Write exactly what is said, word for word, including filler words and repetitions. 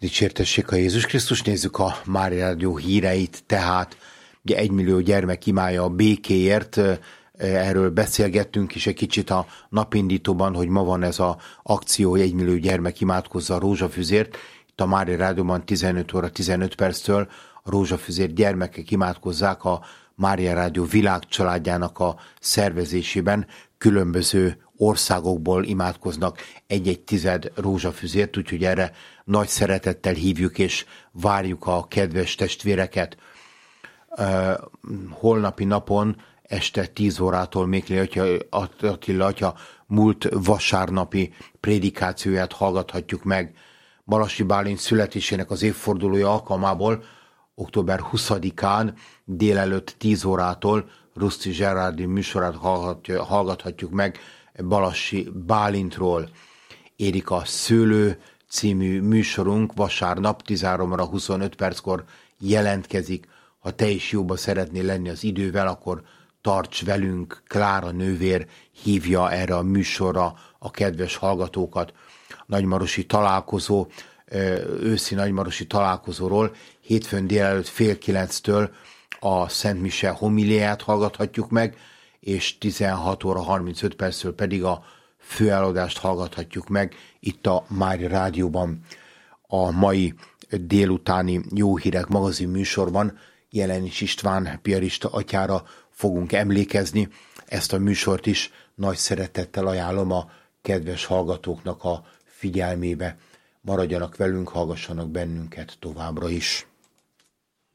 Dicsértessék a Jézus Krisztus, nézzük a Mária Rádió híreit, tehát ugye egymillió gyermek imádja a békéért, erről beszélgettünk is egy kicsit a napindítóban, hogy ma van ez az akció, hogy egymillió gyermek imádkozza a rózsafüzért. Itt a Mária Rádióban tizenöt óra tizenöt perctől a rózsafüzért gyermekek imádkozzák a Mária Rádió világcsaládjának a szervezésében. Különböző országokból imádkoznak egy-egy tized rózsafüzért, úgyhogy erre nagy szeretettel hívjuk és várjuk a kedves testvéreket. Uh, holnapi napon este tíz órától Méklé atya, Attila atya múlt vasárnapi prédikációját hallgathatjuk meg. Balassi Bálint születésének az évfordulója alkalmából október huszadikán délelőtt tíz órától Ruszti Zserárdi műsorát hallgathatjuk meg Balassi Bálintról. Érik a Szőlő című műsorunk vasárnap tizenhárom óra huszonöt perckor jelentkezik. Ha te is jóba szeretnél lenni az idővel, akkor tarts velünk. Klára nővér hívja erre a műsorra a kedves hallgatókat. Nagymarosi találkozó, őszi nagymarosi találkozóról hétfőn délelőtt fél kilenctől a Szent Mise homiliáját hallgathatjuk meg, és tizenhat óra harmincöt perctől pedig a főeladást hallgathatjuk meg itt a Mária Rádióban. A mai délutáni Jó Hírek magazin műsorban Jelenics István piarista atyára fogunk emlékezni. Ezt a műsort is nagy szeretettel ajánlom a kedves hallgatóknak a figyelmébe. Maradjanak velünk, hallgassanak bennünket továbbra is.